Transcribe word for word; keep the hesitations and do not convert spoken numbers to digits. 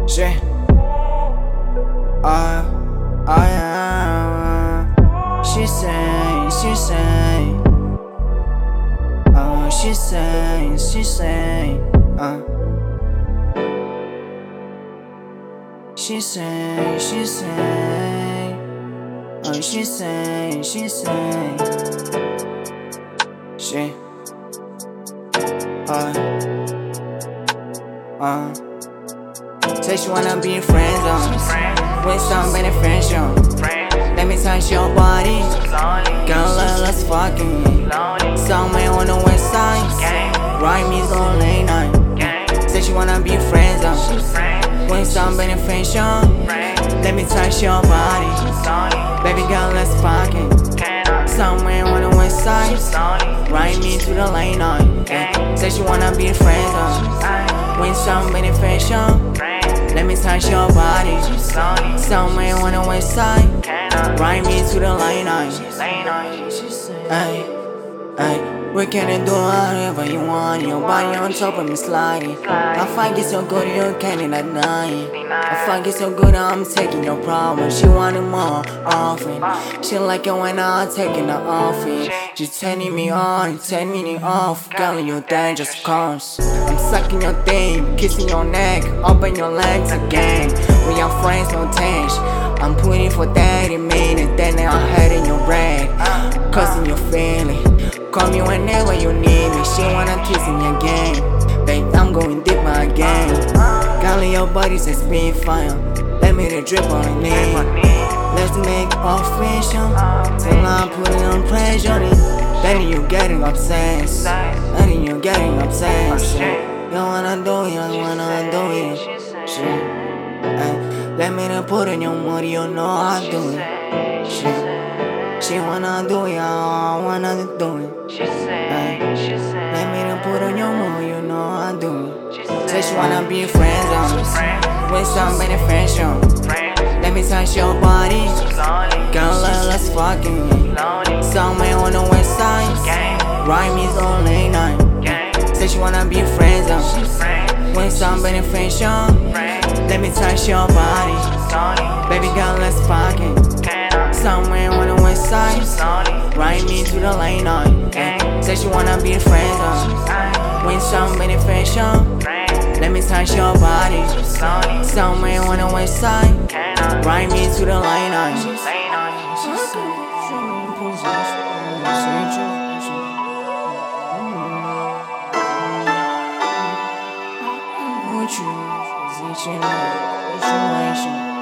Shit. Uh, I am. She say, she say. Uh, she say, she say. Uh. She say, she say. Uh, she say, she say. Shit. Uh. Uh. Say she wanna be friends on with some beneficial. Let me touch your body, girl, let's fucking. Somewhere on the west side, ride me so late night. Say she wanna be friends on with some beneficial. Let me touch your body, baby girl, let's fucking. Somewhere on the west side, ride me to the late night. Say she wanna be friends on with some beneficial. Let me touch your body, somewhere on the west side, ride me to the late night. Ay, ay, we can do whatever you want. Your body on top of me sliding. I find it so good you can't deny it. I find it so good I'm taking your problems. She want it more often. She like it when I'm taking her off it. She turning me on, turning me off. Girl, you dangerous cause I'm sucking your thing, kissing your neck, open your legs again. We are friends, no tension. I'm putting for thirty minutes, then I'll head in your bread, causing your feeling. Call me whenever you need me. She wanna kiss me again. Babe, I'm going deeper again. Girl, your body says be fire. Let me the drip on the knee. Let's make official till I'm putting on pressure. Then you getting obsessed. Then you getting obsessed. You wanna do it, you wanna do it. Shit. Ay, let me to put in your money, you know I do it. Shit. She wanna do it, I wanna do it. Ay, let me to put in your money, you know I do it. Say she wanna be friends on with some beneficial. Let me touch your body, girl, let's fucking. Somewhere on the west side, ride me so late night. Say she wanna be friends on with some beneficial. Let me touch your body, baby girl, let's fucking. Somewhere on the west side, ride me to the late night. Say she wanna be friends on with some beneficial. Let me touch your body, somewhere on the west side, ride me to the late night. What you, is it your situation?